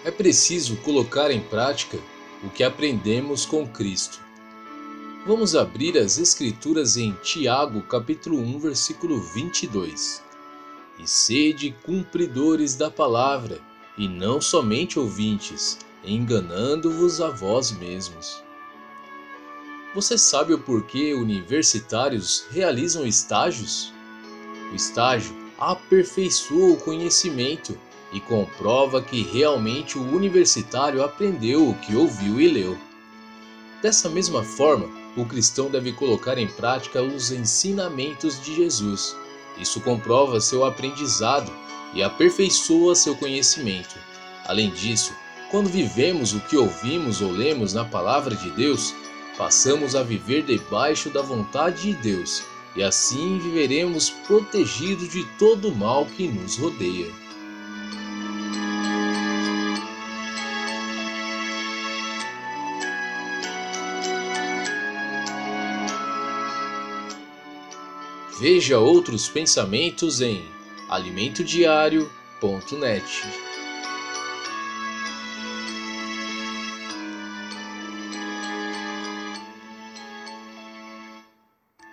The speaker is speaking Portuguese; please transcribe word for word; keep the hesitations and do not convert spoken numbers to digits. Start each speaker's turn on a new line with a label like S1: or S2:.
S1: É preciso colocar em prática o que aprendemos com Cristo. Vamos abrir as Escrituras em Tiago, capítulo um, versículo vinte e dois. E sede cumpridores da palavra, e não somente ouvintes, enganando-vos a vós mesmos. Você sabe o porquê universitários realizam estágios? O estágio aperfeiçoa o conhecimento e comprova que realmente o universitário aprendeu o que ouviu e leu. Dessa mesma forma, o cristão deve colocar em prática os ensinamentos de Jesus. Isso comprova seu aprendizado e aperfeiçoa seu conhecimento. Além disso, quando vivemos o que ouvimos ou lemos na Palavra de Deus, passamos a viver debaixo da vontade de Deus, e assim viveremos protegidos de todo o mal que nos rodeia. Veja outros pensamentos em alimento diário ponto net.